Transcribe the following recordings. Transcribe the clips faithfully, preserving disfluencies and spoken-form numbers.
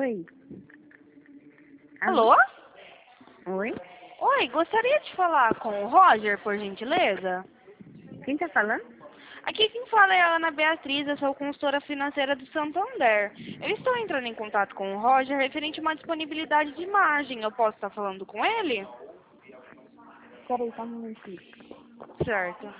Oi. Alô? Oi? Oi, gostaria de falar com o Roger, por gentileza? Quem tá falando? Aqui quem fala é a Ana Beatriz, eu sou consultora financeira do Santander. Eu estou entrando em contato com o Roger referente a uma disponibilidade de imagem. Eu posso estar falando com ele? Peraí, só um momentinho. Certo.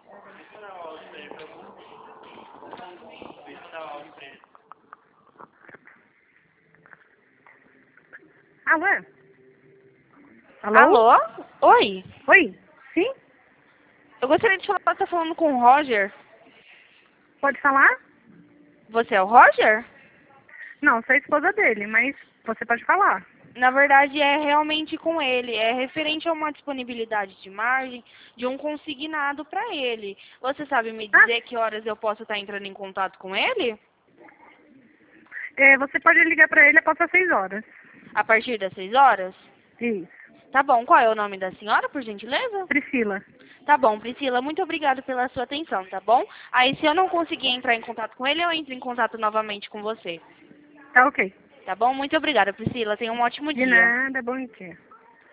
Alô? Alô? Alô? Oi? Oi? Sim? Eu gostaria de falar, estar falando com o Roger. Pode falar? Você é o Roger? Não, sou a esposa dele, mas você pode falar. Na verdade, é realmente com ele. É referente a uma disponibilidade de margem de um consignado para ele. Você sabe me Ah, dizer que horas eu posso estar entrando em contato com ele? é, você pode ligar pra ele após as seis horas. A partir das seis horas? Isso. Tá bom. Qual é o nome da senhora, por gentileza? Priscila. Tá bom, Priscila. Muito obrigada pela sua atenção, tá bom? Aí, se eu não conseguir entrar em contato com ele, eu entro em contato novamente com você. Tá ok. Tá bom? Muito obrigada, Priscila. Tenha um ótimo De dia. nada, bom dia.